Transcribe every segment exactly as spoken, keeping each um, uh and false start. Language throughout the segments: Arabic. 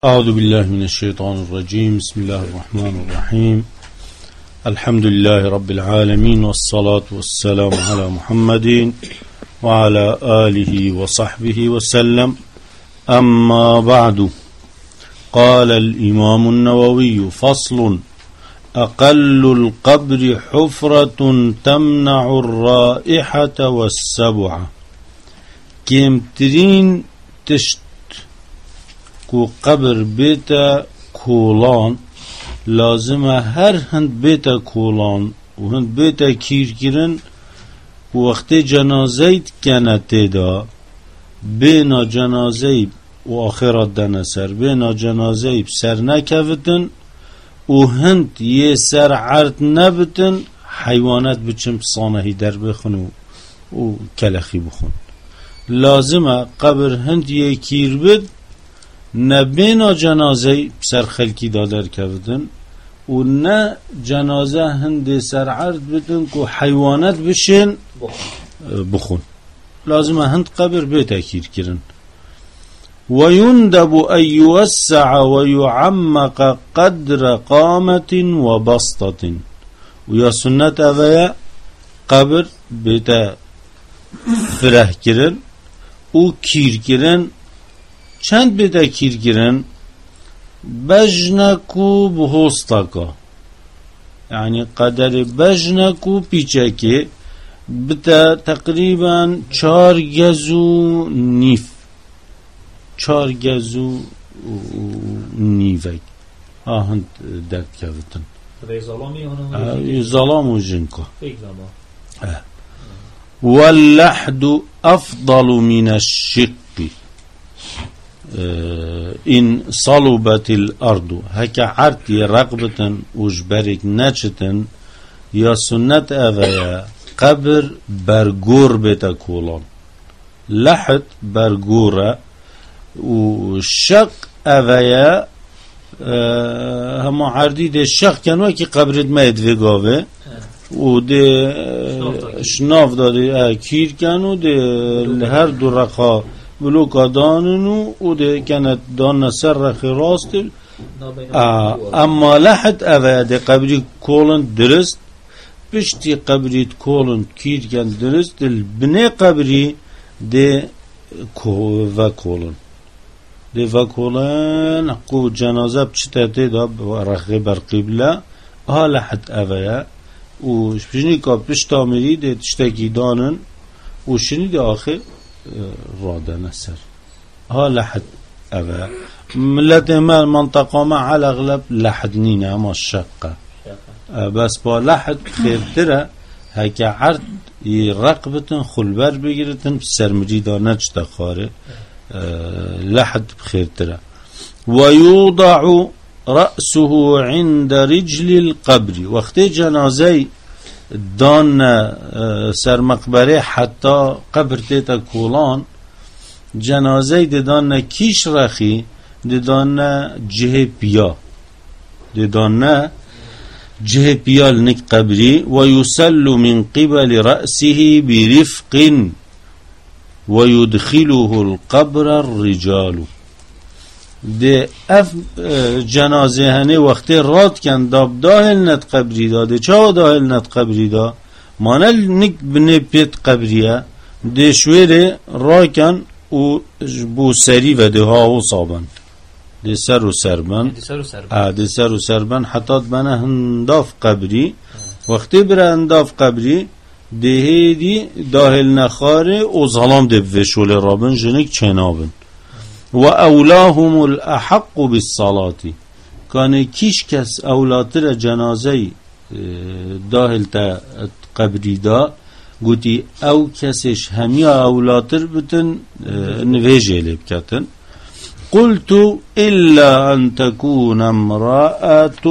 أعوذ بالله من الشيطان الرجيم. بسم الله الرحمن الرحيم. الحمد لله رب العالمين، والصلاة والسلام على محمد وعلى آله وصحبه وسلم. أما بعد، قال الإمام النووي: فصل: أقل القبر حفرة تمنع الرائحة والسبع. كمترين تشت کو قبر بیتا کولان لازمه هر هند بیتا کولان و هند بیتا کیر کرن وقت جنازه کنته دا بینا جنازه و آخرات دن سر بینا جنازه سر نکفتن و هند یه سر عرض نبتن حیوانات بچم صانهی در بخون و کلخی بخون. لازمه قبر هند یه کیر بید نه بینا جنازه سر خلکی دادر کردن و نه جنازه هند سر عرض بدن که حیوانات بشین بخون. لازمه هند قبر بیت اکیر کرن. و یندب ان یوسع و یعمق قدر قامت و بسطت. و یا سنت اویا قبر بیت فره کرن و کیر کرن. چند بده کیر گیرن؟ بجنکو بهستاکا، یعنی قدر بجنکو پیچکی بتا تقریبا چار گزو نیف چار گزو نیفک آهند درد کردن. ظلام و جنکا. واللحد افضل من الشق إن صلبت الأرض. هكا عرتي رقبة وجبرك نچتن يا سنة أفيا قبر برغور بتا كولان. لحد برغورة وشق أفيا هما عردي دي الشق كانوا كي قبرت ما يدفقاوه و دي شناف دادي كير كانوا دي هر دو رقا بلوكا داننو و ده كانت دان سر رخي راست. اما لحد اوه ده قبري كولن درست بشتي قبري كولن كير كان درست البني قبري ده و كولن ده و كولن قو جنازة بشتاته ده رخي برقبلة ها لحد اوه و شبشني كا بشتامري ده تشتاكي دانن و شني ده آخر راده نسر ها لحد أبا ملت ما المنطقة ما على أغلب لحد نينا ما الشقة بس با لحد خير ترى هكا عرض رقبتن خلبر بگیرتن سرمجي دانج تخاره لحد بخير ترى. ويوضع رأسه عند رجل القبر. وقت جنازي دان سر مقبره حتی قبر تیتا کولان جنازه دان کیش رخی دان جه پیا دان جه پیا لنک قبری. و یسل من قبل رأسه برفق و یدخله القبر الرجال. ده اف جنازه هنه وقتی راد کن داب داهل نت قبری دا ده چا داهل نت قبری دا مانل نک بنه پیت قبریه ده شویره را کن و بو سری و ده ها و صابن ده سر و سربن ده سر و سربن حتی بنا هنداف قبری. وقتی بره هنداف قبری ده هیدی داهل نخاره و ظلام ده بوشول رابن جنک چنابن. و اولاهم الاحق بالصلاة. کان کیش کس اولاتر جنازه داخل تا قبری دا گوتی او کسش همی اولاتر بتن نویجه لبکتن. قلت إلا أن تكون امرأة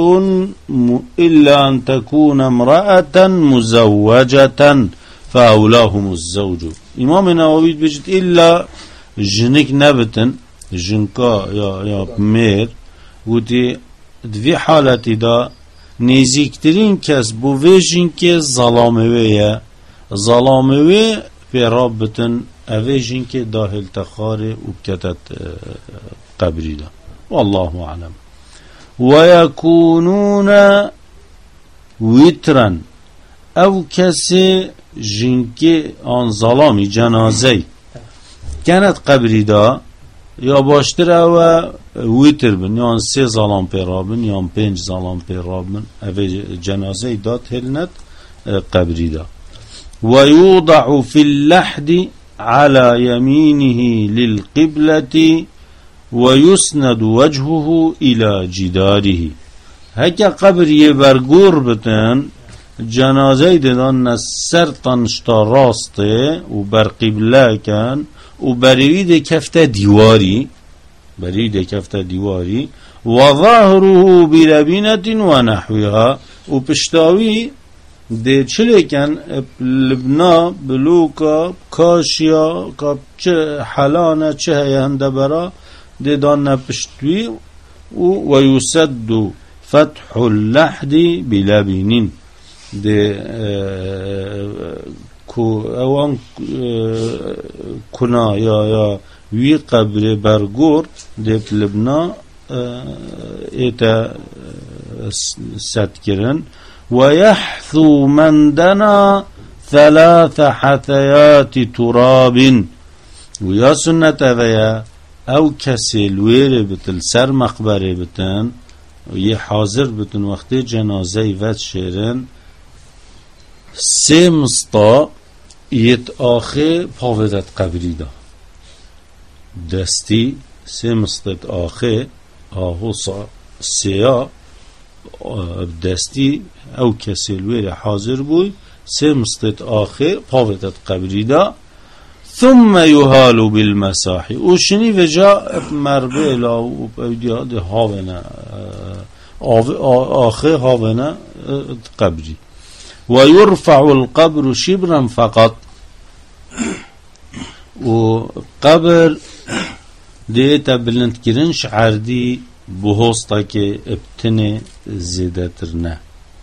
إلا أن تكون امرأة مزوجة فأولاهم الزوج. امام نووي بجد إلا جنك نبتن جنكا يا يا مير ودي دوی حالتی دا نزیکترین کس بو ویجین که ظلامویه ظلاموی پی رابطن اویجین که داخل تخاره و کتت قبری دا والله أعلم. ويكونون وترا او کسی جنکی آن ظلامی جنازه كانت قبری دا یا باشتر او ویتر بن یا سه ظلام پیرابن یا پنج ظلام پیرابن او جنازه داد هلنت قبری دا. ويوضع في اللحد على يمينه للقبلة ويسند وجهه إلى جداره. هكا قبری برگور بتن جنازه دادن سر تنشتا راسته و بر قبله کن و بروید کفت دیواری برید کفت دیواری و ظهره بلبینت و نحوها و پشتاوی ده چلی کن لبنا بلوکا کاشیا کاب چه حلانه چه هنده برا ده دان پشتوی و یسد فتح اللحد بلبینین ده کو اوان کنا یا یا وی قبر برگور ده لبنا ایتا ست کرن ويحثو من دنا ثلاث حثيات تراب ويا سنة ويا او کسی الویر بتل سر مقبره بتن وی حاضر بتن وقتی جنازه وقت شیرن سه مستا یت آخه پاودت قبری دا دستی سه مستت آخه آهو سیا دستی او کسی الویر حاضر بوی سه مستت آخه پاودت قبری دا ثم يهال بالمساحي وشني وجاء مربلا وبيدياد هاونا آخر هاونا قبري ويرفع القبر شبرا فقط وقبر ديتا بلند كرنش عردي بهوستا كي ابتني زيدترنا.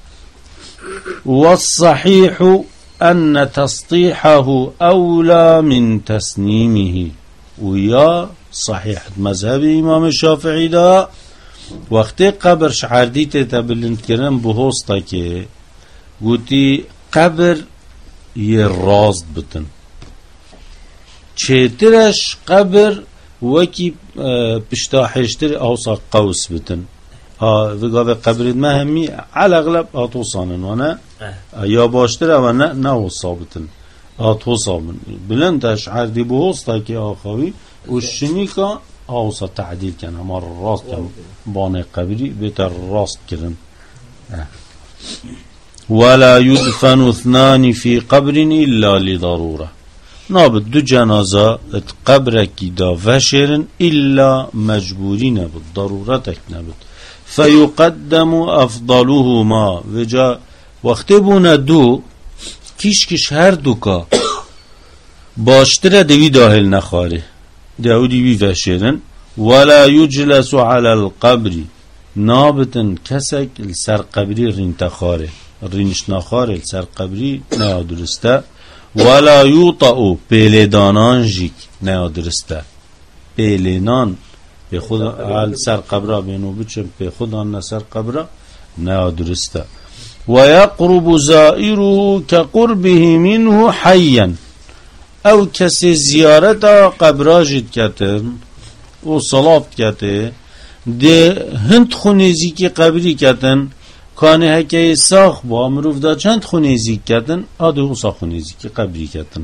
والصحيح أن تسطيحه أولى من تسنيمه ويا صحيح مذهب إمام الشافعي دا وقت قبر شعردي تتبلند كرن بهوستا كي قوتي قبر يراست بتن چهترش قبر وكي بشتاحشتر أوسا قوس بتن ها وقاوه قبرت مهمي على اغلب آتوسانن وانا یا باشتر وانا نو صابتن آتوسامن بلندش عردی بهوستا که آخوی وشنی که آوسا تعدیل کن همار راست کن بانه قبری بهتر راست کرن. ولا يدفن اثنان في قبر إلا لضرورة نابد دو جنازة ات قبرك دا وشرن إلا مجبورين بالضرورتك نبد فيقدم أفضلهما وجا وقت بونا دو کیش کیش هر دوکا باشتره دوی داخل نخاره دو دیوی وشیرن ولا يجلس على القبر نابتن کسک السر قبری رین تخاره رینش نخاره السر قبری نه درسته ولا يوطأ پیلدانان جیک نه درسته پیلنان به خود حال سر قبره بینو بچم به خود آن سر قبره نه درسته ويقرب زائره كقربه منه حيا او کسی زیارت قبراجت کتن و صلاة کته ده هند خونیزی که قبری کتن کانه هکه ساخ با مروف دا چند خونیزی کتن آده او ساخ خونیزی که قبری کتن.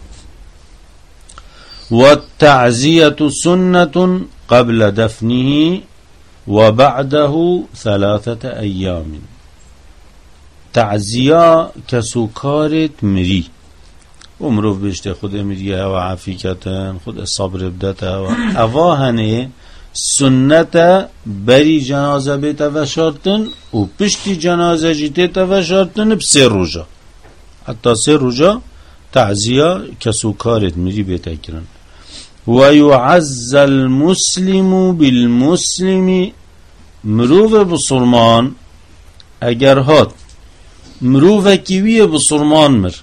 والتعزية سنة قبل دفنه وبعده ثلاثة أيام تعزیه کسو کارت مری و مروف بشته خود مریه و عفی کتن خود صبر بدته و اواهنه سنت بری جنازه بیتا و شارتن و پشتی جنازه جیتا و شارتن بسه روژا حتی سه روژا تعزیه کسو کارت مری بیتا کرن. و یعز المسلم بالمسلم مروف بسلمان اگر هات مروف کیویه بسرمان مر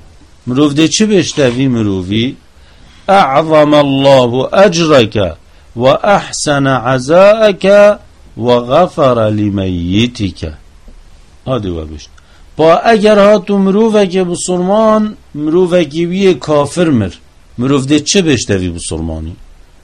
مروف ده چه بشتوی مروفی اعظم الله اجرک وأحسن عزاءك وغفر لميتك. هذا وابشت با اگر هاتو مروفه که بسلمان مروفه که بیه کافر مر مروف ده چه بشتوی بسلمانی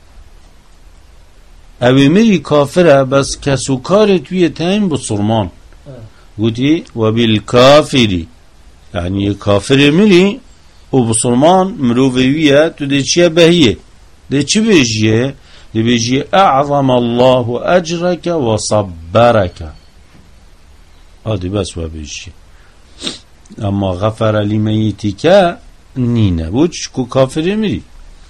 اوی مری کافره بس کسو کار توی تایم بسلمان گوتی و بالکافری یعنی کافر مری و بسلمان مروفه بیه تو ده چیه بهیه ده چه بجیه ده بجیه اعظم الله اجرک و صبرک. هذا بس وابشي. اما غفر لميتك نينا بوش كو كافر مري.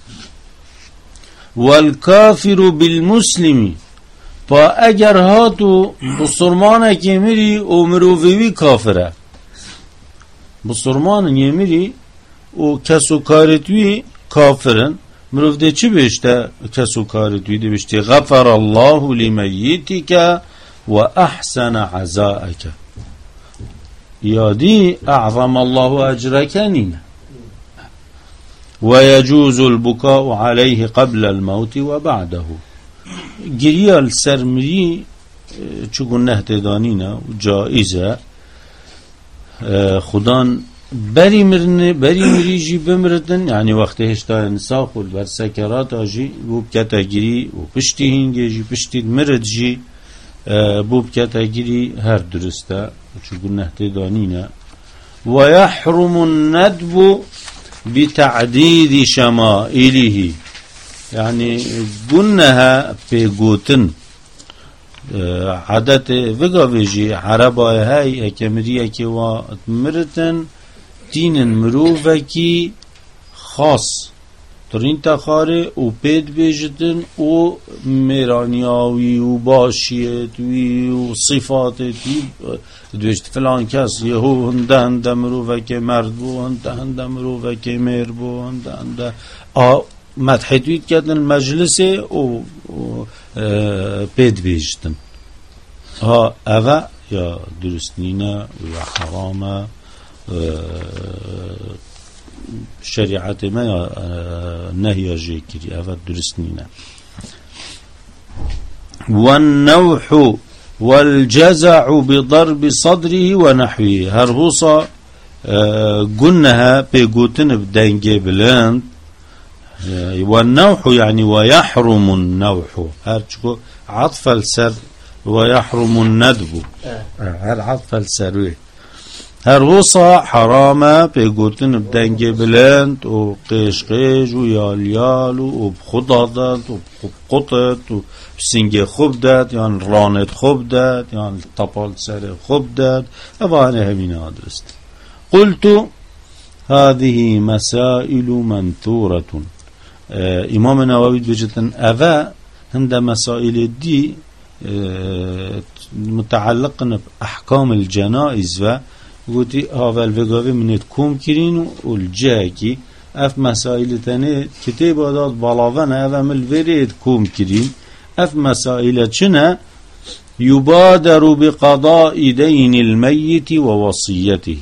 والكافر بالمسلم با اگر هاتو بسرمان که مری او مروفوی کافره بسرمان یمری او کسو کارتوی کافرن مروف ده چی بشته کسو کارتوی ده بشته غفر الله لميتك و احسن عزاءك يادي أعظم الله أجرك نينا. ويجوز البكاء عليه قبل الموت وبعده. جريال سرمري چون نهت دانينا جائزة خدان بری مرنه بری مریجی بمردن یعنی وقتی هشتا انسا خود بر سکرات آجی بوب کتا گیری و پشتی هنگی جی پشتی مرد جی بوب کتا گیری هر درسته چون نهت دانینا. و یحرم الندب بتعدید شمائله یعنی گنها پیگوتن عادت وگاویجی عربای های اکمریه که و مرتن دین مروفه کی خاص ترین تخاره و پید بیجتن و میرانیاوی و باشیتوی و صفاتتی دوشت فلان کس یهو هنده هنده مروفه که مرد بو هنده هنده مروفه که میر بو هنده هنده مدحتویت کردن مجلس و پید بیجتن ها اوه یا درست نینه یا حرامه شریعت ما یا نهی جه کری اوه درست نینه. والنوح والجزع بضرب صدره ونحوه هر هوصا قنها بيقوتن بدنجي بلند. والنوح يعني ويحرم النوح هرچكو عطف السر ويحرم الندب هر عطف السروي هر وصا حرامه بيقوتن بدنجي بلند و قيش قيش و يال يال و بخضادت و بقطت و بسنجي خوب داد يعني رانت خوب داد يعني طبال سر خوب داد ابانه همين آدرست. قلت هذه مسائل منثورة. اه امام نووي بجتن اوه هند مسائل دي اه متعلقن بأحكام الجنائز و قلتي هاول وقاوي منت كوم كرين والجاكي اف مسائل تاني كتاب اداد بلاوان اوه مل وريد كوم كرين اف مسائل چنا يبادر بقضاء دين الميت ووصيته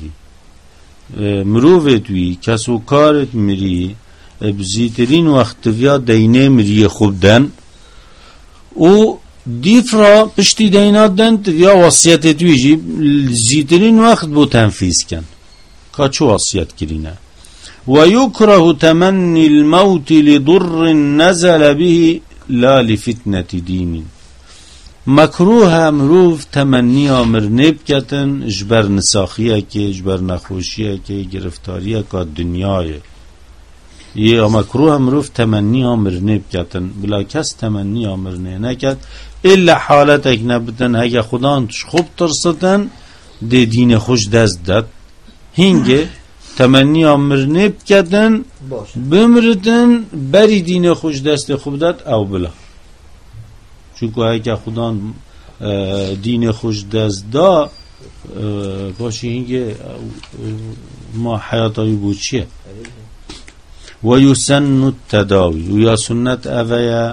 مروفتوی کسو کارت مری بزیترین وقت ویا دینه مری خوب دن و دیفرا پشتی دینات دن ویا وصیت توی جی زیترین وقت بو تنفیز کن که چو وصیت کرینه. و یکره تمنی الموت لضر نزل به لا لفتنة دین مکروه مروف تمنی آمر نب کتن اجبر نساخیه که اجبر نخوشیه که گرفتاریه که دنیای یه مکروه مروف تمنی آمر نب کتن بلا کس تمنی آمر نه نکت الا حالت اک نبتن اگه خدا خوب ترستن ده دین خوش دست داد هنگه تمنی آمر نب کتن بمردن بری دین خوش دست خوب داد او بلا چونکه اگه خدا دین خوش دست دا باشی اینکه ما حیاتایی بود چیه. و یسن التداوی و یا سنت اوه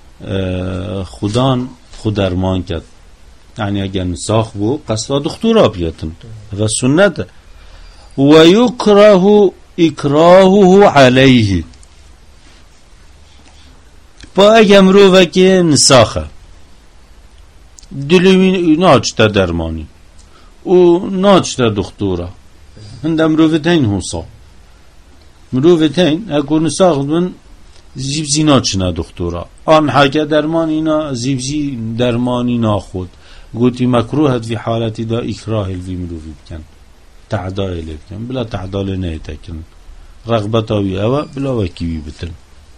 خدا خودرمان کرد یعنی اگر نساخ بود قصد دختورا بیتن و سنت. و یکره اکراهه علیه با اگه مروفه که نساخه دلوی ناچتا درمانی و ناچتا دکتورا هنده مروفه تین حوصا مروفه تین اگه نساخ بن زیبزی ناچنا دکتورا آن حاکه درمانی نا زیبزی درمانی ناخود گوتی مکروهت فی حالتی دا اکراه الوی مروفی بکن تعدای لی بکن بلا تعدای نیتا کن رغبتاوی اوا بلا وکیوی بتن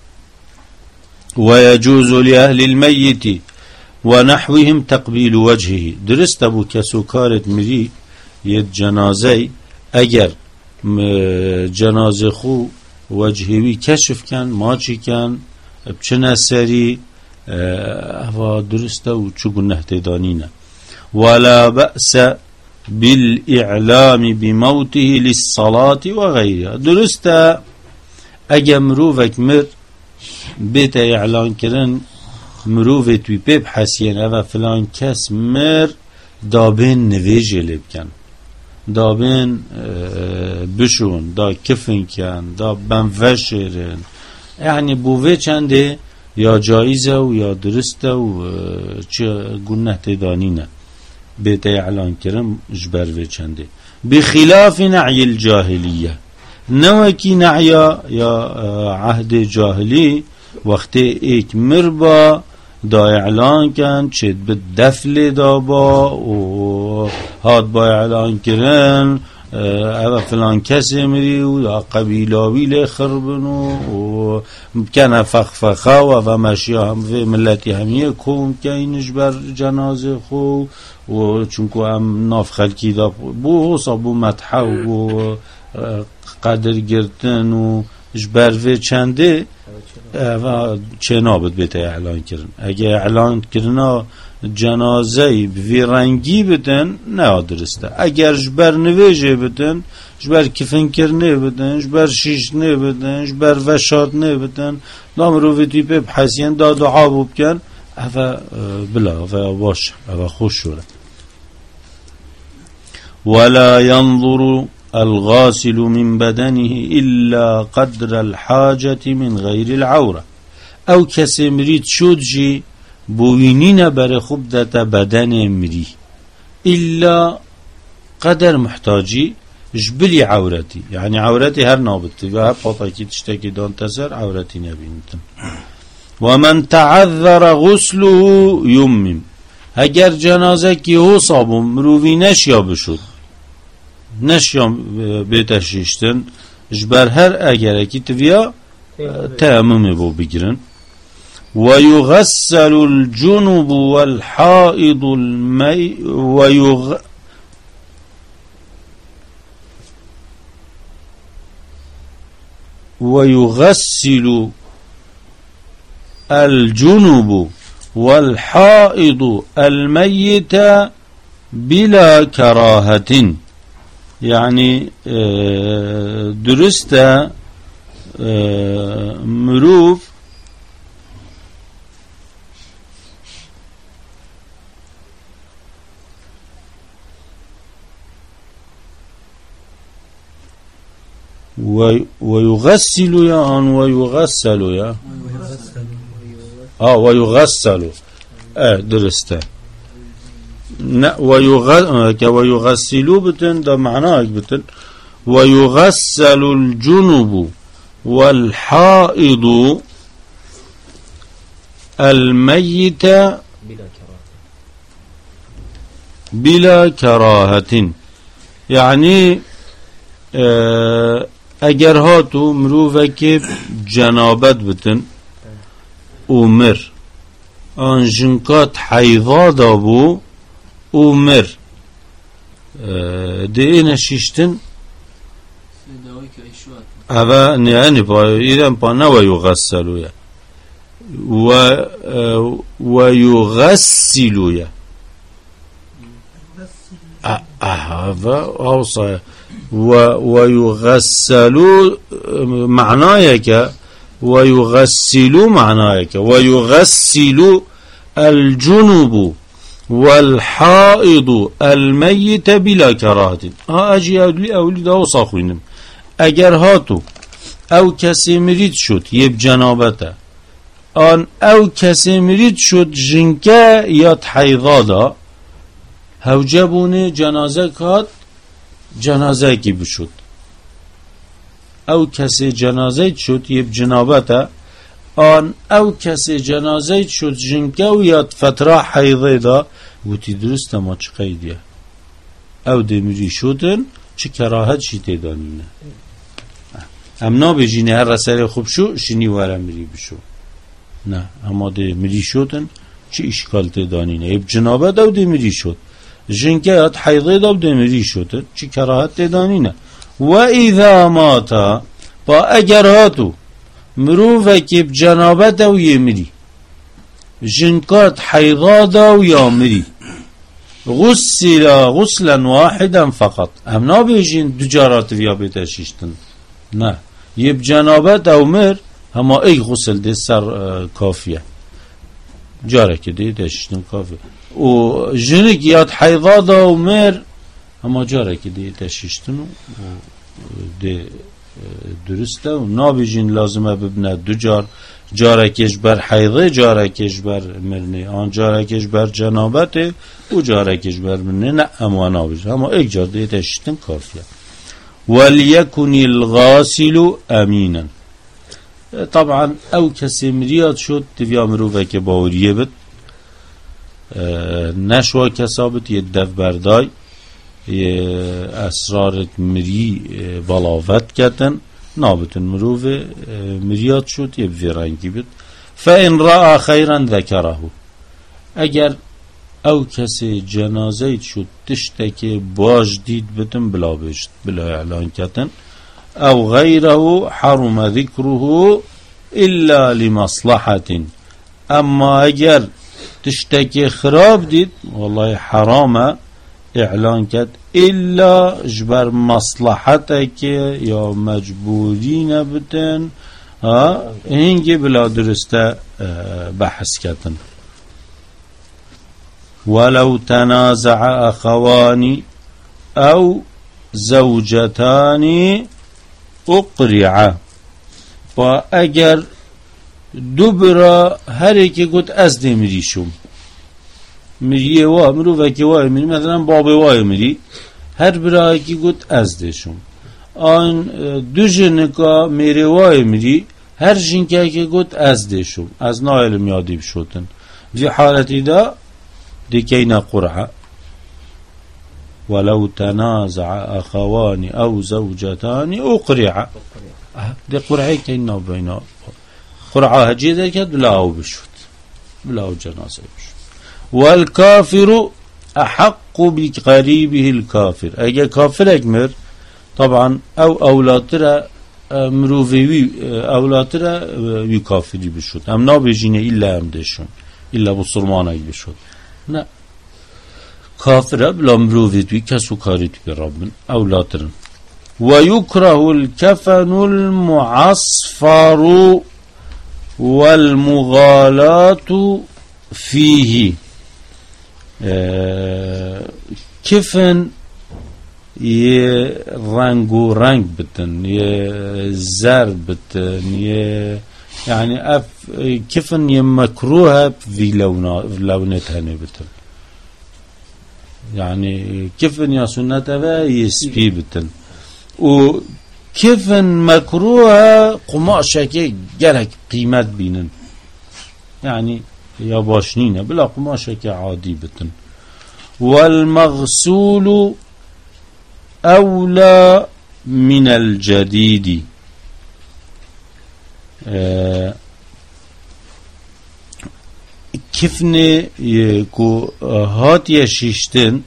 ويجوز لأهل الميت ونحوهم تقبيل وجهه درست ابو كسوكارت مري يد جنازي اگر جنازه خو وجهوي كشف كان ماچي كان بچن سري اوا درست و چو گناه تدانينا ولا بأس بالإعلام بموته للصلاة وغيرها درست اگر مروفك مر بیت اعلان کردن مروفه توی پیب حسین او فلان کس مر دابین نویجه لب کن دابین بشون دا کفن کن دا بنفشرن یعنی بوه چنده یا جایزه و یا درسته و چه گناه تدانینه بیت اعلان کردن جبروه چنده بخلاف نعی الجاهلیه نوکی نعیا یا عهد جاهلی وقت ایک مربا دا اعلان کن چید به دفل دا با و هاد با اعلان کرن او فلان کسی مری و یا قبیلاوی لی خربنو و کن فخفخا و مشیا هم و ملتی همیه کن که اینش بر جنازه خو و چونکو هم ناف خلکی دا بو حسا بو مدحه و بو قدر گرتن و جبروه چنده و چه نابد بیت اعلان کرن اگه اعلان کرنا جنازه بی رنگی بتن نه درسته اگر جبر نویجه بتن جبر کفن کرنه بتن جبر شیشنه بتن جبر وشادنه بتن دام رو ویدی به حسین دا دعا بکن افا بلا افا باش افا خوش شده ولا ينظر الغاسل من بدنه إلا قدر الحاجة من غير العورة او کسی مرید شد جی بوینین بر خوب دتا بدن مری إلا قدر محتاجی جبلی عورتی يعني عورتی هر نابطی و هر پاطاکی تشتاکی دان تسر عورتی نبینتن ومن تعذر غسله يمم اگر جنازه کی هو صابون مروینش یا بشد نشیام بیتشیشتن جبر هر اگر اکی تویا تأمم بو بگیرن ويغسل الجنب والحائض المي ويغ ويغسل الجنب والحائض الميت بلا كراهة يعني درست مروف ويغسل يا أن ويغسل يا آه ويغسل آه درسته ويغسلوا بتن ده معناه بتن ويغسل الجنب والحائض الميت بلا كراهة يعني اگر هاتو مروفك جنابت بتن امر انجنكات حيضا دابو امر ده این شیشتن اوه نه با ایران با نه و یغسلویا و و یغسلویا اوه اوصا و و یغسلو معناه که و یغسلو معناه که و یغسلو الجنوب والحائض الميت بلا كراهة ها اجي اولي اولي دا وصاخوينم اگر هاتو او کسی مرید شد یب جنابته آن او کسی مرید شد جنکه یاد حیضا دا هوجه بونه جنازه کات جنازه کی بشد او کسی جنازه شد یب جنابته آن او کسی جنازه شد جنکه و یاد فتره حیضه دا گوتی درسته ما چه قیدیه او دمیری شدن چه کراهت چی تیدانینه امنا بجینه هر رساله خوب شو شنی واره مری بشو نه اما دمیری شدن چه اشکال تیدانینه یب جنابه دا دمیری شد جنکه یاد حیضه دا دمیری شدن چه کراهت تیدانینه و اذا ماتا با اگر هاتو مروفه که بجنابت او یمری جنکات حیضه دا و یامری غسل غسلا واحدا فقط هم نابیجین دو جارات ویا بتشیشتن نه یب جنابت او مر هما ای غسل ده سر کافیه جاره که ده تشیشتن کافیه و جنک یاد حیضه دا و مر هما جاره که ده تشیشتن و ده درسته و نابیجین لازمه ببنه دو جار جارکش بر حیضه جارکش بر مرنه آن جارکش بر جنابته و جارکش بر مرنه نه اما نابیجین اما ایک جار ده تشیشتن کافیه وَلْيَكُنِ الْغَاسِلُ أَمِينًا طبعا او کسی مریاد شد دویا مروفه که باوریه بد نشوا کسابت یه دف بردای یه اسرارت مری بلاوت کتن نابتن مروفه مریاد شد یه بفیرانگی بد فَإِنْ رَأَى خَيْرًا ذَكَرَهُ اگر او کسی جنازه شد تشتکی باش دید بتن بلا بشت بلا اعلان کتن او غیره حرم ذکره الا لمصلحة اما اگر تشتکی خراب دید والله حرام اعلان کت الا جبر مصلحته که یا مجبوری نبتن هنگی بلا درسته بحث کتن ولو تنازع اخوان او زوجتان اقرع با اگر دو برا هر ایکی گوت از دی مری شم مریه وای مرو وکی وای مری مثلا بابه وای مری هر برا ایکی گوت از دی شم آن دو جنکا مری وای مری هر جنکا ایکی گوت از دی شم از نایلم یادی بشوتن دی حالتی دا دیکینا قرعه ولو تنازع اخوان او زوجتان اقرع دی قرعه کینا بینا قرعه هجی در کد بلاو بشود بلاو جنازه بشود والكافر احق بقریبه الكافر اگه کافر اگمر طبعا او اولادره مروفیوی اولادره وی کافری بشود هم نابجینه الا هم دشون الا بسلمانه بشود نه کافره بلا مروفی توی کسو کاری توی ربن اولادرن و یکره الکفن المعصفر والمغالات فیه کفن یه رنگ و رنگ بتن یه زر بتن یه يعني اف كفن يمكروها في لونه في لونتها بتن يعني كفن يا سنتها يسبي بتن وكفن مكروها قماشة كي جالك قيمات بينن يعني يا باشنين بلا قماشة كي عادي بتن والمغسول أولى من الجديد کفن کو هات شیشتن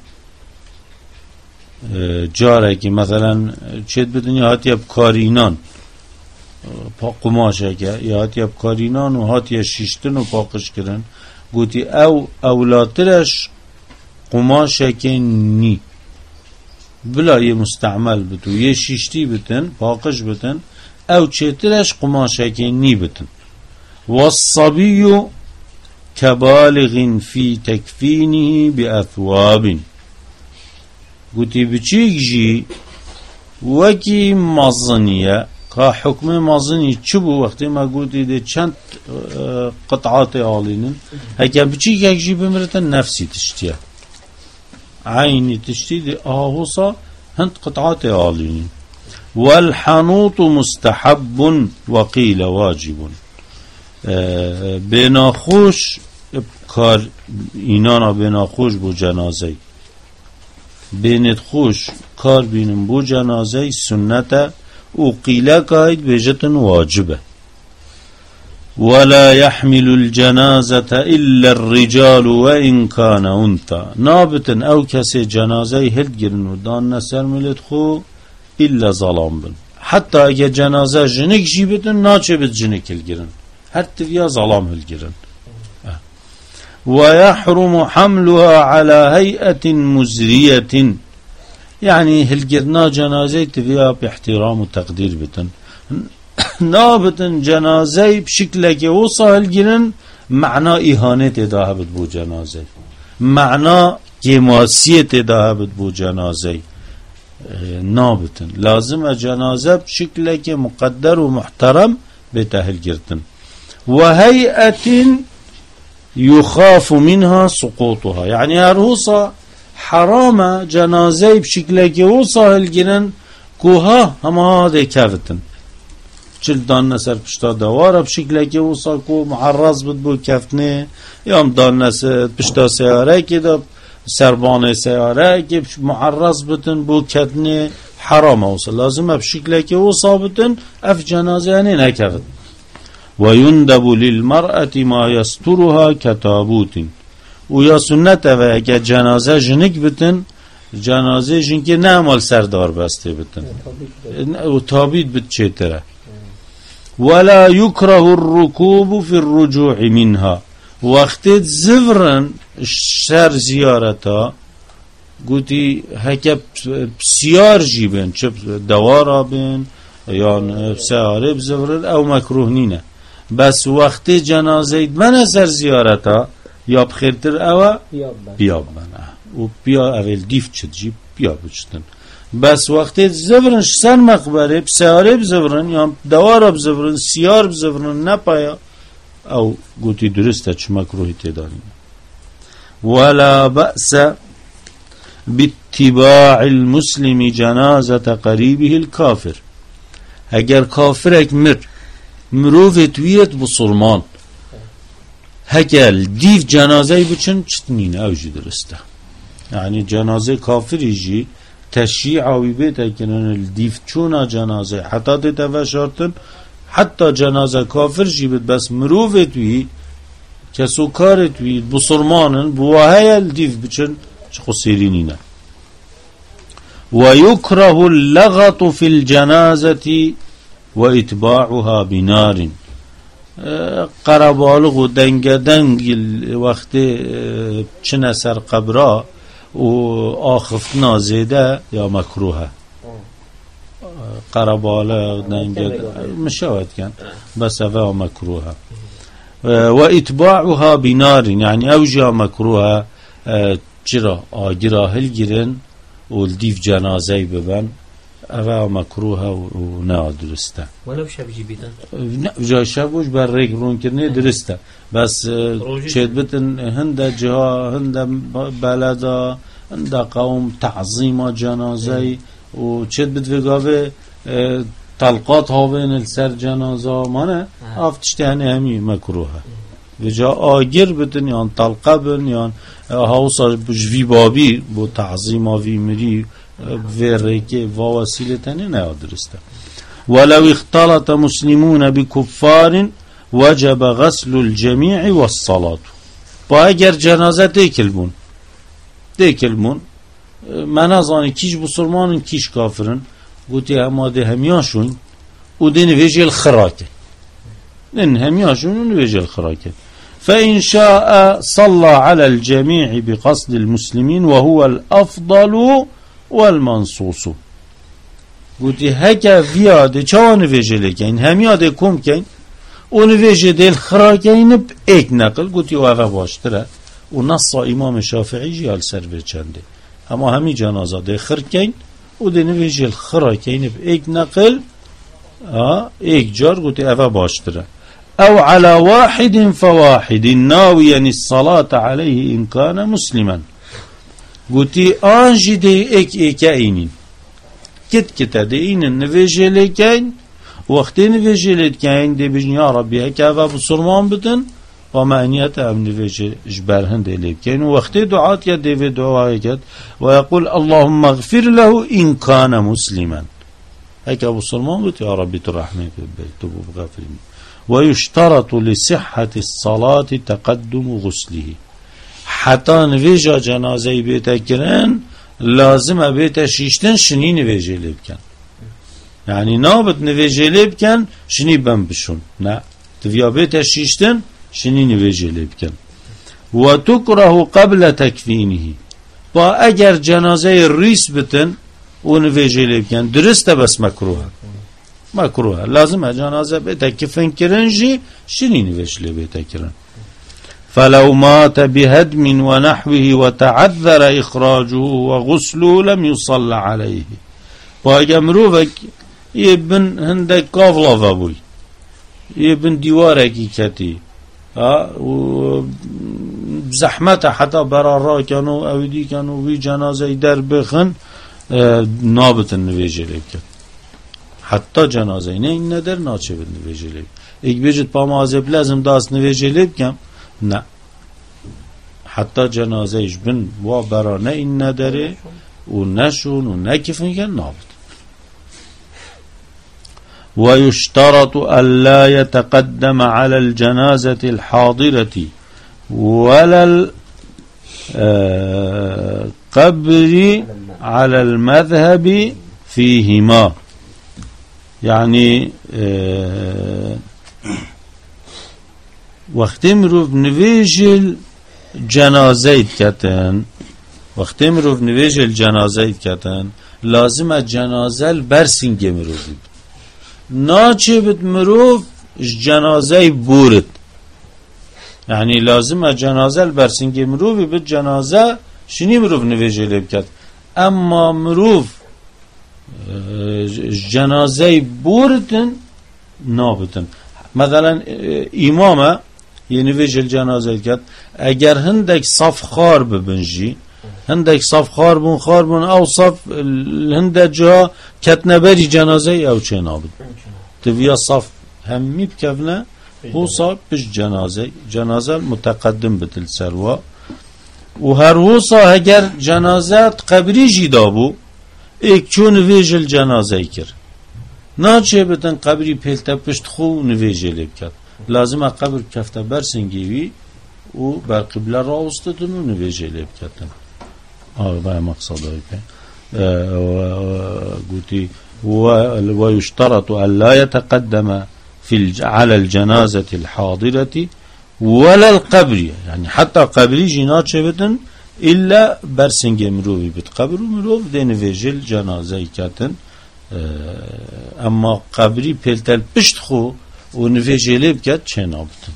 جاره که مثلا چید بدونی هات یا بکارینان پا قماشه که یا هات یا بکارینان و هات یا شیشتن و پاقش کردن گوتی او اولاترش قماشه که نی بلا یه مستعمل بتو یه شیشتی بتن پاقش بتن او چترش قماشه که نی بتن والصبی كبالغ في تكفينه بأثواب گوتی بچیک جی وکی مزنیه که حکم مازنی چی بو وقتی ما گویی ده چند قطعات آلینن هکه بچی یک جی بمرتن نفسی تشتیه عینی تشتی ده آهوسا هند قطعات آلینن والحنوط مستحب وقيل واجب بناخوش کار اینانا بناخوش بو جنازه بینت خوش کار بینم بو جنازه سنته و قیله کاید بجتن واجبه ولا يحمل الجنازة إلا الرجال وإن كان أنثى نابتن أو كسي جنازه هل گرن و دان نسر ملت خو إلا ظلام بن حتى اگه جنازه جنک جی بتن ناچه بت جنک هل گرن حتى فيها ظلام هل گرن ويحرم حملها على هيئة مزرية يعني هل گرنا جنازه فيها باحترام وتقدير بتن نابتن جنازه بشكل که وصا هل گرن معنى إهانة داها بت بو جنازه معنى كماسية داها بت بو جنازه نابتن لازم جنازه بشكل که مقدر ومحترم بتهل گرتن وهيئة يخاف منها سقوطها يعني هروسا حرام جنازه بشكل که وصا هل گرن کوها هم هاده كافتن چل دان نسر پشتا دواره بشکل که وصا کو معرض بود بو کفتنه یا هم دان نسر پشتا سیاره که دا سربان سیاره که معرض بودن بو کفتنه حرام وصا لازم بشکل که وصا بودن اف جنازه هنه نکفت و یندب للمرأة ما یسترها کتابوت و یا سنت و اگه جنازه جنک بودن جنازه جنکه نعمال سردار بسته بودن و تابید بود چه تره ولا يكره الركوب في الرجوع منها وقت زفرن شر زيارتا قوتي هكا بسيار جيبن چه دوارا بين يعني سياره بزفرن او مكروه نينه بس وقت جنازه من سر زيارتا یا بخيرتر او بياب منه و بيا اول ديف چه جيب بيا بچتن بس وقتی زبرن سر مقبره بسیاره بزبرن یا دواره بزبرن سیار بزبرن نپایا او گوتی درسته چه مکروهی تداریم ولا بأس باتباع المسلم جنازة قریبه الكافر اگر کافرک مر مروفت ویت بسلمان هکل دیف جنازه بچن چتنین اوجی درسته یعنی جنازه کافری جی تشيع او بيتا كنن الديف چونا جنازه حتى تتفشارتن حتى جنازه كافر جيبت بس مروفت وي كسو كارت وي بصرمانن بواهي الديف بچن چخو سيرينينا ويكره اللغط في الجنازة واتباعها بنار قربالغ و دنگ دنگ وقت چنه سر قبرا و آخفتنا زیده یا مکروهه قرباله دنگ مشاهد کن بس اوه مکروهه و اتباعها بنار يعني اوجه مکروهه چرا آگرا هل گیرن و الدیف جنازه ببن اوه مکروهه و نه درسته ولو شب جیبیدن نه جا شبوش بر ریک رون کرنه درسته بس چید بتن هنده جها هنده بلدا هنده قوم تعظیم جنازه و چید بت وگاوه طلقات هاوین السر جنازه مانه افتشته هنه همی مکروهه و جا آگر بتن یان طلقه بن یان هاوسا بجوی بابی بو تعظیم آوی مری و ریکه و وسیله تنه نه درسته ولو اختلط مسلمون بكفار وجب غسل الجميع والصلاة با اگر جنازه دیکل بون دیکل بون من ازانی کیش بسلمانن کیش کافرن گوتی اما ده همیاشون و ده نویجه الخراکه ده همیاشون و نویجه الخراکه فإن شاء صلى على الجميع بقصد المسلمين وهو الأفضل والمنصوص گوتی هکه ویاده چه نویجه لکن همیاده کم کن اون ویژه دل خراکین ب ایک نقل گوتی او اوه باشتره و نص امام شافعی جیال سر بچنده اما همی جنازه ده خرکین و ده نویجه خراکین ب ایک نقل آه ایک جار قلت أفا باشتره أو على واحد فواحد ناويا الصلاة عليه إن كان مسلما قلت آنجي دي إك إيكاينين كت كتا دي إن نفيجي لكين وقتی نویجه لید که این دی بجن یا ربی هکا و بسرمان بتن و معنیت هم نویجه جبر هنده لید که این وقتی دعات یا دیوی دعای کد و یقول اللهم اغفر له این کان مسلما هکا بسرمان بت یا ربی تو رحمه تو بغفرین و یشترط لصحة الصلاة تقدم غسله حتی نویجه جنازه بیتا کرن لازم بیتا شیشتن شنی نویجه لید کن يعني نابت نویجه لیب کن شنی بم بشون نه تفیابیت شیشتن شنی نویجه لیب کن و تکره قبل تکفینه با اگر جنازه ریس بتن و نویجه لیب کن درسته بس مکروه مکروه لازم جنازه بیتا کفن کرنجی شنی نویجه لیبیتا کرن فلو مات بهدم ونحوه وتعذر اخراجه وغسله لم يصل عليه با اگر مروفك يبن هندك قافلة فابوي يبن ديوارك كتي ها وزحمته حتى برا كانوا او دي كانوا في جنازه در بخن نابت النويجه لك حتى جنازه نه این ندر ناچه بد نويجه لك اك بيجت پامازب لازم داس نويجه لك كم نه حتى جنازه ايش بن و برا نه این ندره و نشون و نكفن كان نابت ويشترط ألا يتقدم على الجنازة الحاضرة ولا القبر على المذهب فيهما يعني وقت مروف نویجل جنازه کتن وقت مروف نویجل جنازه کتن لازم جنازه برسنگ مروفی ناچه بد مروف جنازه بورد يعني لازم جنازه برسنگ مروف بد جنازه شنی مروف نویجه لیب کت اما مروف جنازه بوردن نابتن مثلا امامه یعنی ویجل جنازه کت اگر هندک صف خار ببنجی هندک صف خار بون خار بون او صف هندک جا کتنبری جنازه او چه نابد تویا صف همی بکفنه او صف بش جنازه جنازه متقدم بتل سروا و هر وصا اگر جنازه قبری جیدا بو ایک چون ویجل جنازه کر ناچه بتن قبری پیلتا پشت خو نویجل بکد لازم قبر کفته برسنگیوی و بر قبله را استدن و نویجل بکدن آه با مقصد هایی که قوتي ويشترط أن لا يتقدم في على الجنازة الحاضرة ولا القبر يعني حتى قبري جنات شبتن إلا برسنج مروي بتقبر مروف دين فيجل جنازة كاتن أما قبري بيلتل بشتخو ونفيجل بكات شنابتن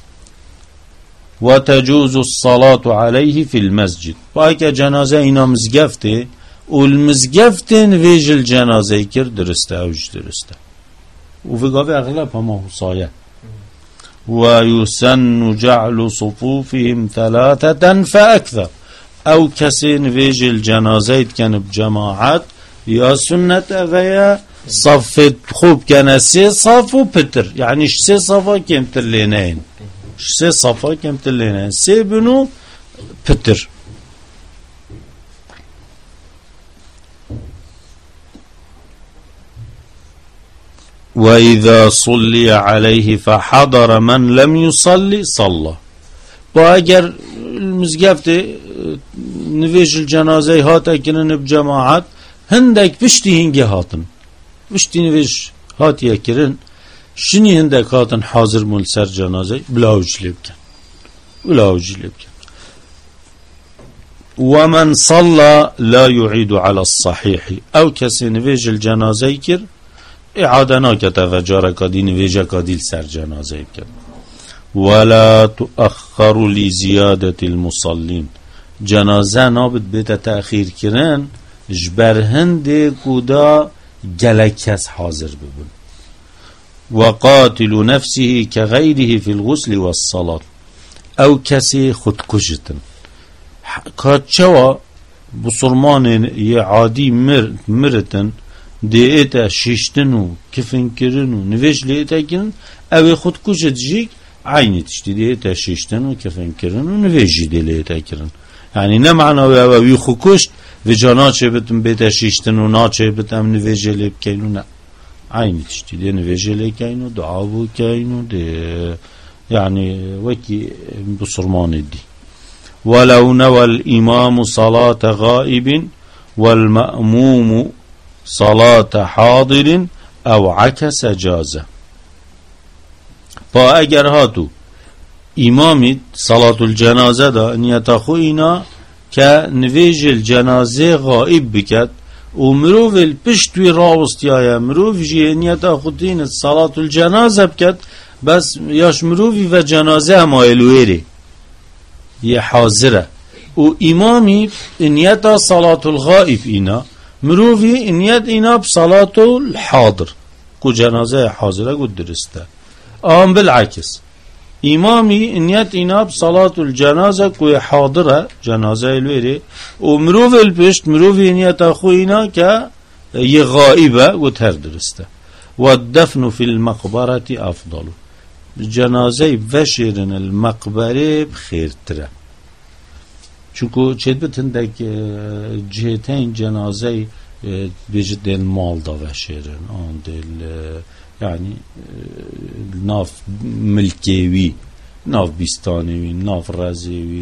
وتجوز الصلاة عليه في المسجد بايك جنازة إنا مزقفته والمزقفتن فيجل جنازة كر درسته أوج درسته وفي قابل أغلب هما صايا ويسن جعل صفوفهم ثلاثة فأكثر أو كسين فيجل جنازة كان بجماعات يا سنة أفيا صفت خوب كان سي صف وبتر يعني سي صفا كمتر لينين سي صفا كمتر لينين سي بنو بتر وإذا صلي عليه فحضر من لم يصلي صلى باگر المزقفت نفيج الجنازة هاتا كنن بجماعات هندك بشتي هنگي هاتن بشتي نفيج هاتي كرن شني هندك هاتن حاضر مول سر جنازة بلا وجلب كان بلا وجلب كان ومن صلى لا يعيد على الصحيح أو كسي نفيج الجنازة كر اعاده ناکته و جاره کدی نویجه کدیل سر جنازه کرد ولا تؤخر لزیادة المصلين جنازه نابد بیت تأخیر کرن جبر هنده کدا گلک کس حاضر ببون وقاتل نفسه كغيره في الغسل والصلاة او كسي خود کشتن کاتشوا بسرمان عادی مر مرتن دیتا شیشتنو کفن کرنو نویش لیتا کرن او خود کشت جیک عینی تشتی دیتا شیشتنو کفن کرنو نویجی دی لیتا کرن یعنی نه معنی او اوی خود کشت و جانا چه بتم بیتا شیشتنو نا چه بتم نویجی لیب کنو نه عینی تشتی دی نویجی لی کنو دعاو کنو دی يعني وكي بصرمان دي. ولو نوى الإمام صلاة غائب والمأموم صلاة حاضر أو عكس جازة. با اگر هاتو امامي صلاة الجنازة دا ان يتاخو اينا كنويج الجنازة غائب بكت ومروف البشتوي راوستيايا مروف جي ان يتاخو دين صلاة الجنازة بكت بس ياش مروفي و جنازه ما الويري يه حاضره و امامي انيتا صلاة الغائب اينا مروفي انيت اينا بصلاة الحاضر كو جنازه حاضره قد درسته ام بالعكس امامي انيت اينا بصلاة الجنازه كو حاضره جنازه الويري و مروف البشت مروفي انيتا خو اينا ك يه غائبه قد هر درسته والدفن في المقبرة افضل جنازه وشیرن المقبره بخیر تره چونکو چید بتندک جهتین جنازه بجد دل مال دا وشیرن آن دل يعني ناف ملكيوي ناف بيستانيوي ناف رازيوي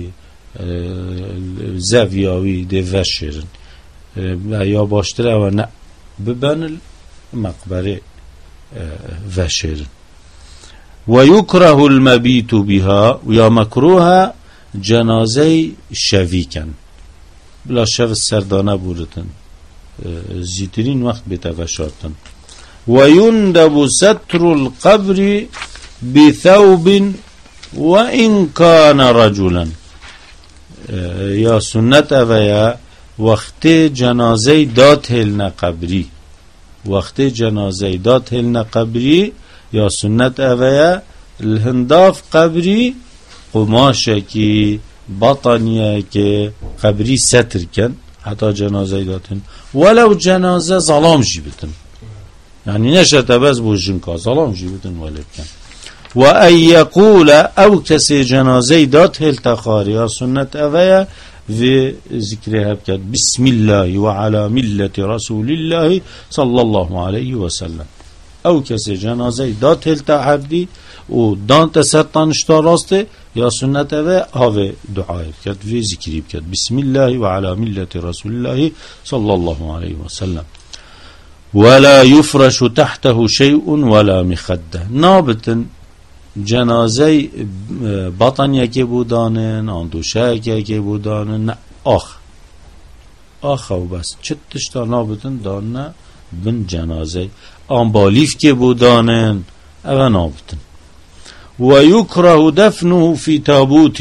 زاوياوي دي وشيرن يا باشتره و نه ببن المقبره وشيرن ويكره المبيت بها ويا مكروها جنازه شويكا بلا شو السردانه بورتن زيترين وقت بتفشارتن ويندب ستر القبر بثوب وإن كان رجلا يا سنة ويا وقت جنازه دات هلنا قبري وقت جنازه دات هلنا قبري یا سنت اویا الهنداف قبری قماشه کی بطانیه که قبری ستر کن حتی جنازه داتن ولو جنازه ظلام جی بتن یعنی نشته بس بوجن که ظلام جی بتن ولب کن و ای یقول او کسی جنازه دات هل تخاری یا سنت اویا و ذکره بکد بسم الله و علی ملت رسول الله صلی الله علیه و سلم او کسی جنازه داد هلتا عبدی و دانت ستان اشتاراسته یا سنت و هاوه دعای بکد و ذکری بکد بسم الله و علی ملت رسول الله صلی الله علیه و سلم ولا يفرش تحته شيء ولا مخده نابتن جنازه بطن یکی بودانن اندوشه یکی بودانن آخ آخ و بس چتشتا نابتن دانه بن جنازه آنبالیف که بودانن اوه نابتن و یکره دفنه فی تابوت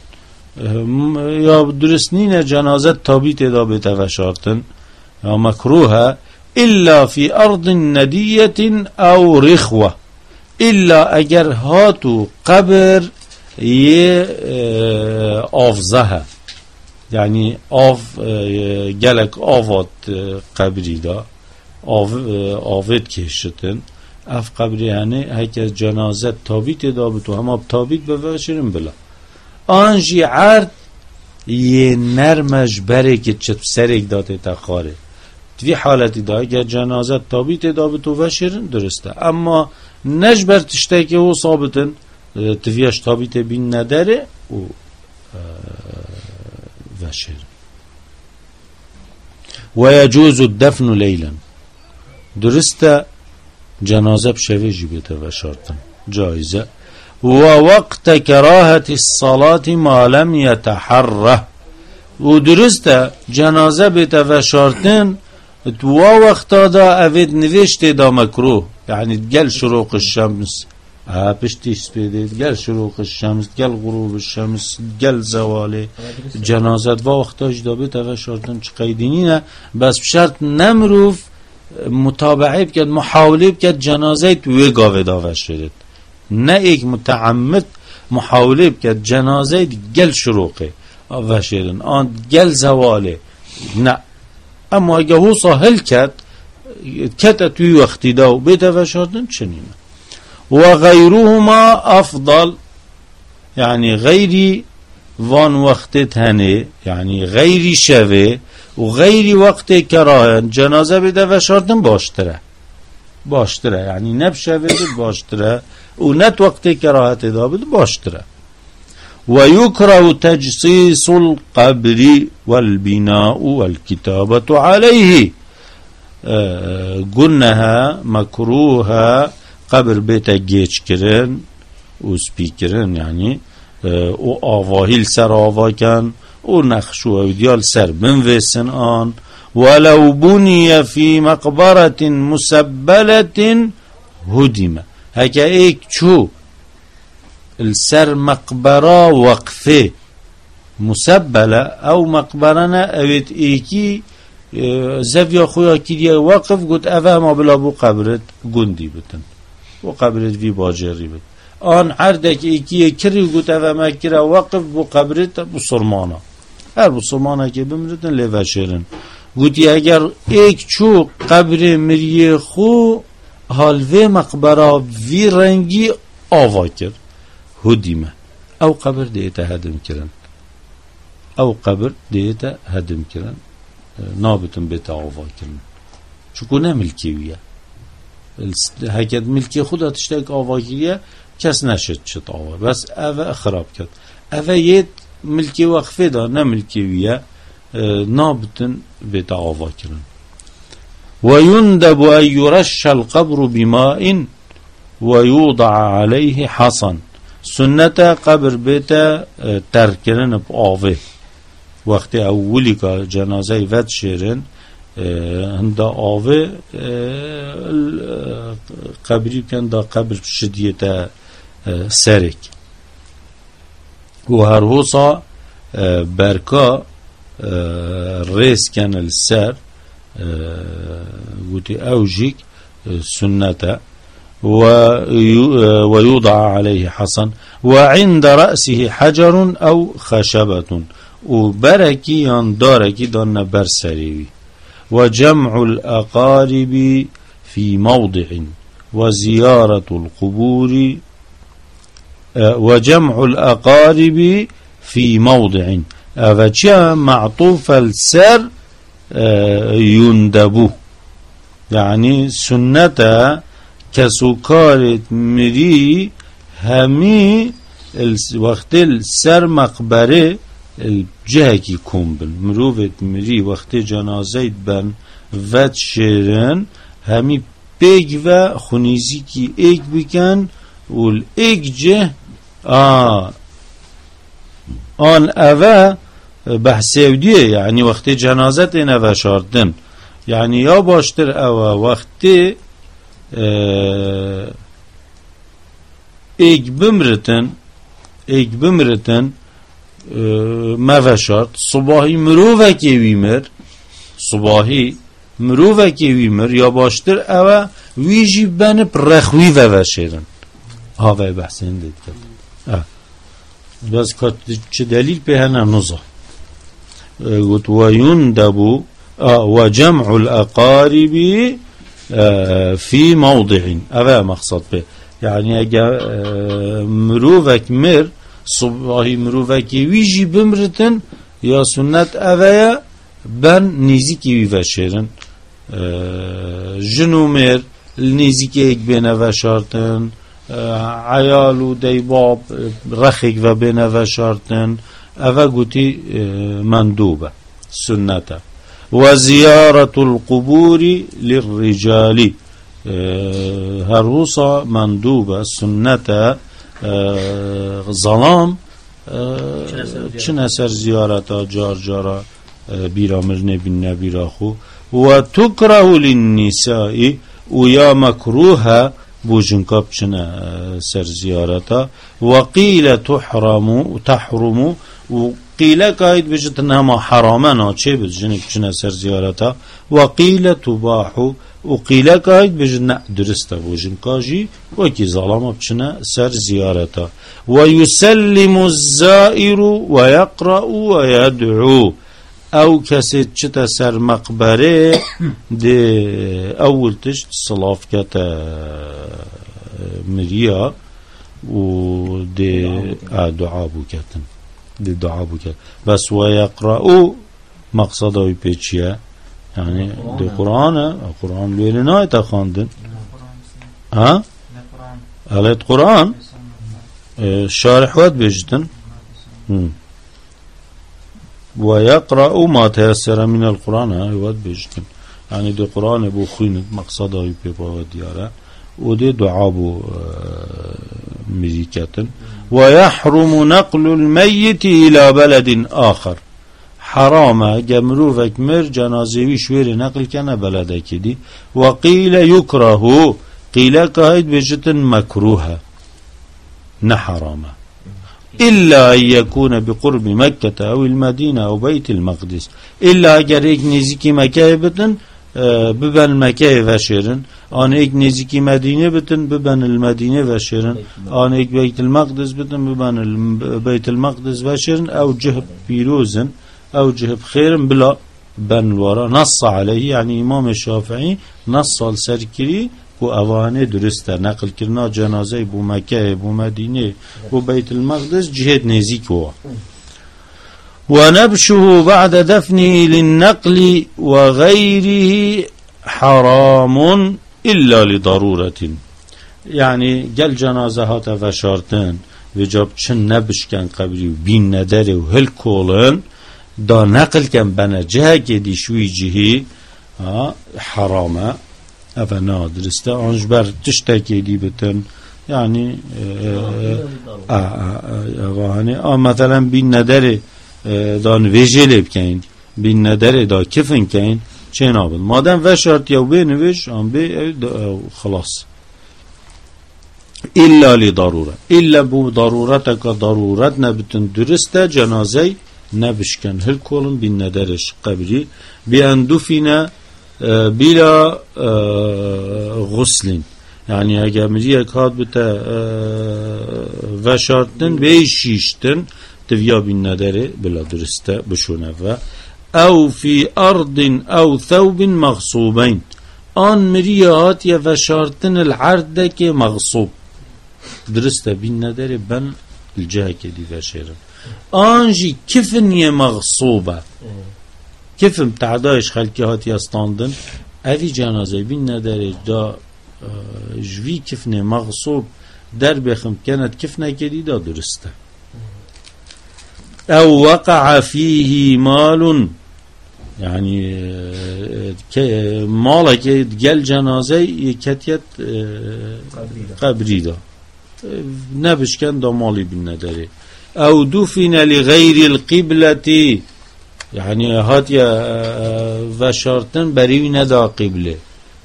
یا درستنین جنازه تابیت دا بتفشارتن یا مکروه الا فی ارض ندیت او رخوه الا اگر هاتو قبر یه آفزه یعنی آف گلک آفات قبری دا آف آفت کشتن اف قبری هنه هکر جنازه تابیت دا بتو هم اب تابیت بفشرم بلا آنجی عرد یه نرمش بره که چپ سرک داته تخاره توی حالتی دا اگر جنازه تابیت دا بتو وشرن درسته اما نجبر تشته که او ثابتن تویش تابیت بین نداره او وشرن و یجوز الدفن لیلا درسته جنازه بشوی جیبته و شرطن جایزه و وقت کراهت الصلاة ما لم يتحره و درسته جنازه بیته و شرطن تو وقتا دا اوید نوشته دا مکروه یعنی گل شروق الشمس ها پشتیش بیدید گل شروق الشمس گل غروب الشمس گل زواله جنازه و وقتا جدا بیته و شرطن چه قیدینی نه بس بشرط نمروف متابعه بکد محاوله بکد جنازه توی گاوه داوه شدید نه ایک متعمد محاوله بکد جنازه گل شروقه و شدن آن گل زواله نه اما اگه هو ساهل کد کد توی وقتی داو بیده و شدن چنینه و غیرهما افضل يعني غيري وان وقت هنه يعني غيري شوه و غيري وقت كراهه جنازه بده و شردن باشتره باشتره يعني نب شوه بده باشتره و نت وقت كراهه دا بده باشتره و يكره تجسيس القبر والبناء والكتابة عليه قلناها مكروها قبر بيتا جيش كرن و سپیکرن یعنی او آواهیل سر آوا کن او نقش و دیال سر بنویسن آن ولو بنی فی مقبرت مسبلت هدیمه هکه ایک چو السر مقبره وقفه مسبله او مقبرنا اوید ایکی زویا خویا کریه وقف گود اوه ما بلا بو قبرت گندی بتن و قبرت وی باجری بتن آن هر دکی ایکی کری گوته و مکره وقف بو قبرت بو سرمانا هر بو سرمانا که بمردن لیوه شیرن گوتی اگر ایک چو قبر مریه خو حالوه مقبره وی رنگی آوا کر هدیمه او قبر دیتا هدم کرن او قبر دیتا هدم کرن نابتن بیتا آوا کرن چکو نه ملکیویه هکت ملکی خود تشتاک آوا کریه کس نشد شد آوا بس اوه خراب کرد اوه یه ملکی وقفه دا نه ملکی ویه نابتن بیت آوا کرن و یندب ان یرش القبر بماء و یوضع علیه حصن سنت قبر بیت ترک کرن بآوه وقت اولی که جنازه ود شیرن هنده آوه قبری کن دا قبر شدیت سرک و هر حوصا برکا ریس کن السر قوتي اوجيك سنته ويوضع عليه حصن وعند رأسه حجر او خشبة وبركي ينداركي دون برسريوي وجمع الأقارب في موضع وزيارة القبور وجمع الأقارب في موضع أفجأ معطوف السر يندبو يعني سنة كسكارة مري همي وقت السر مقبره الجهه کی کن مروفت مری وقت جنازه بن ود شیرن همی بیگ و خونیزی کی ایک بکن و ایک جه آه آن اوه بحثیودیه یعنی وقت جنازت این اوه شاردن یعنی یا باشتر اوه وقت ایک بمرتن ایک بمرتن مفشارد صباحی مروفه که ویمر صباحی مروفه که ویمر یا باشتر اوه ویجی بن پرخوی و وشیرن هاوه بحثین دید کرد بس که چه دلیل به هنه نزا گوت و یندبو و جمع الاقارب فی موضعین اوه مقصد به یعنی اگر مروفه که مر صباحی مروفه که ویجی بمرتن یا سنت اوه بن نیزی که وی وشیرن جنو مر نیزی که ایک بینه وشارتن عیال و دیباب رخیک و بینه وشارتن اوه گوتی مندوبه سنته و زیارت القبور للرجالی هر روصا مندوبه سنته ظلام چن اثر زیارتا جار جارا بیرا مرنه بین نبیرا خو و تکره للنساء و یا مکروه بوجنکاب چن اثر زیارتا و قیل تحرمو تحرمو و قيل كايد بجت انها حرامنا چه بجنك چنا سر زيارتها وقيل تباح وقيل كايد بجنا درسته بوجن كاجي وكي ظلمه بچنا سر زيارتها ويسلم الزائر ويقرأ ويدعو او كسي چتا سر مقبره دي اول تشت صلاف كتا مريا و دي دعاء بوكتن دي دعاء بوكتن بس ويقرأ مقصده بيتشيا يعني دي قرآن قرآن لولنا يتخاندن ها آلات قرآن شارح واد بيجتن ويقرأ ما تيسر من القرآن ها واد بيجتن يعني دي قرآن بو خوين مقصده بيبا ديارة ودي دعاء بو مزيكة ويحرم نقل الميت إلى بلد آخر حرام جمروفك مر جنازيوي شوير نقل كان بلدك دي وقيل يكره قيل كهيد بجت مكروها نحرام إلا أن يكون بقرب مكة أو المدينة أو بيت المقدس إلا أجر إيك نزيكي مكة بتن ببن مكة وشيرن آن ایک نزدیکی مدینه بتن ببن المدینه و شیرن آن ایک بیت المقدس بتن ببن بیت المقدس و شیرن او جهب پیروزن او جهب خیرن بلا بن الورا نص عليه يعني امام الشافعي نص السركري و اوانه درسته نقل کرنا جنازه بو مکه بو مدینه بو بیت المقدس جهد نزدیک هو ونبشه بعد دفنه للنقل وغيره حرام إلا لضرورة يعني قال جنازهات وشارتن وجاب چن نبش كان قبري وبين نداره وهل كولن دا نقل كان بنا جهة كدي شوي جهي حرامة أفا نادرسته أنجبر تشتكي دي بتن يعني آه آه آه مثلا بين نداره دا نویجه بکن بین نداره دا کفن کن چه نابل مادم و شرط یا بی نویج آن بی خلاص إلا لضرورة إلا بو ضرورتك ضرورت نبتن درسته جنازه نبشكن هل كولن بين ندرش قبري بأن دفن بلا غسل يعني اگه مریه کات بتا و شرطن بیشیشتن تفيا بالندره بلا درسته بشونه و او في ارض او ثوب مغصوبين آن مريات يا وشارتن العرض که مغصوب درسته بالندره بن الجهه كدي وشيرن آنجي كفن يه مغصوبه كفن تعدايش خلقي هات يستاندن اوی جنازه بالندره دا جوی كفن مغصوب در بخم كانت كفنه كدي دا درسته أو وقع فيه مال يعني مالك جل جنازة كتيت قبري دا نبش كان دا مالي بالندري أو دفن لغير القبلة يعني هاتيا وشارتن بريوي ندا قبلة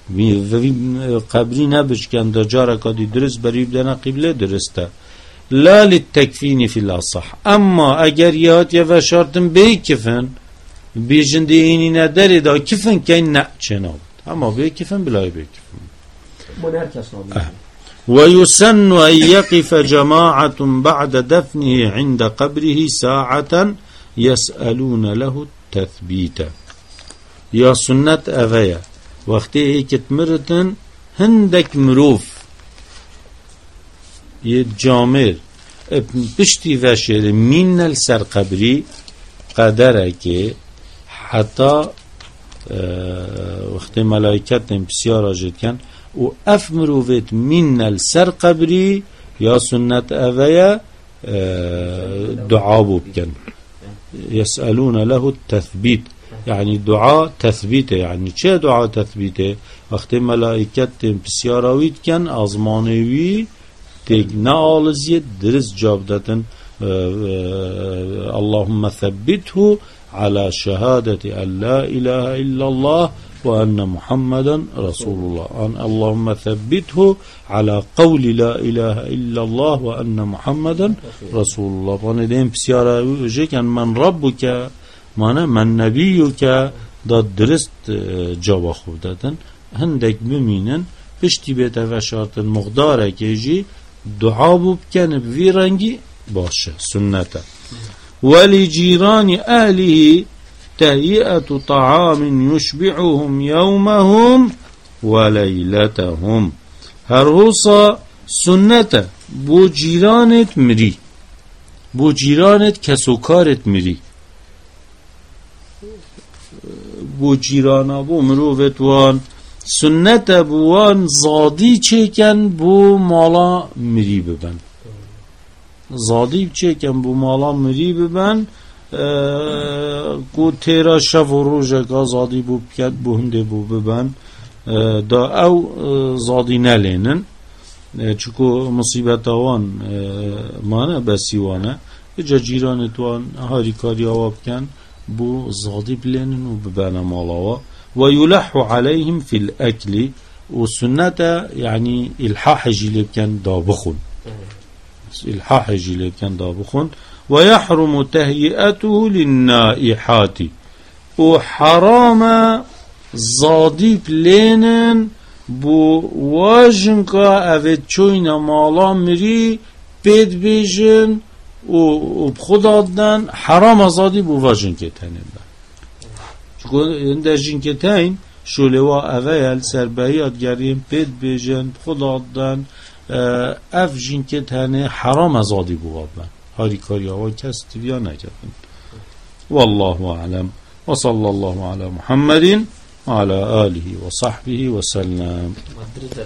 قبري نبش كان دا جارك دي درس بريوي بدنا قبلة درسته لا للتكفين في الأصح أما أجر يات يفشرتم بيكفن بيجنديني ندري دا كفن كين نأچناب أما بيكفن بلا بيكفن أه. ويسن أن يقف جماعة بعد دفنه عند قبره ساعة يسألون له التثبيت يا سنة أغيا وقته كتمرتن هندك مروف يتجامر بشتي وشير من السر قبري قدره که حتى وقت ملائكت بسيارة جد كان و اف مروفت من السر قبري يا سنة اويا دعاء بكن يسألون له التثبيت يعني دعاء تثبيته يعني چه دعاء تثبيته وقت ملائكت بسيارة ويد كان ازمانوي تجنا آلزية درس جابدتن اللهم ثبته على شهادة أن لا إله إلا الله وأن محمدا رسول الله. أن اللهم ثبته على قول لا إله إلا الله وأن محمدا رسول الله. فأنا دين بسيارة وجيك من ربك معنى من نبيك دا درست جوا خودتن هندك بمينن پشتی بیتا و شرط مقداره که جی دعا بکنه بوی رنگی باشه سنته. ولی جیران اهله تهیئت طعام یشبعهم یومهم و لیلتهم. هر روزا سنته بو جیرانت مری، بو جیرانت کسوکارت مری، بو جیرانا بو مروفت وان سنت بوان زادی چکن بو مالا مری ببن، زادی چکن بو مالا مری ببن کو تیرا شف و روژه که زادی بو بکد بو هنده بو ببن دا او زادی نلینن چکو مصیبت آوان مانه بسیوانه اجا جیران توان هاری کاری آوا بکن بو زادی بلینن و ببن مالاوا. ويلح عليهم في الأكل والسنة يعني الحاح جيلب كان دابخون، الحاح جيلب كان دابخون. ويحرم تهيئته للنائحات وحرام زاديب لينن بو واجنكا أفت شوينا مالا مري بيد بيجن وبخدادن حرام زادي بو واجنكا تنين در جنکتین شلوا اول سربیات گریم پید بیجن خدادن اف جنکتینه حرام ازادی بودن هاری کاری ها کس تبیا نکردن. والله اعلم و صلی الله علی محمد و علی آله و صحبه و سلم.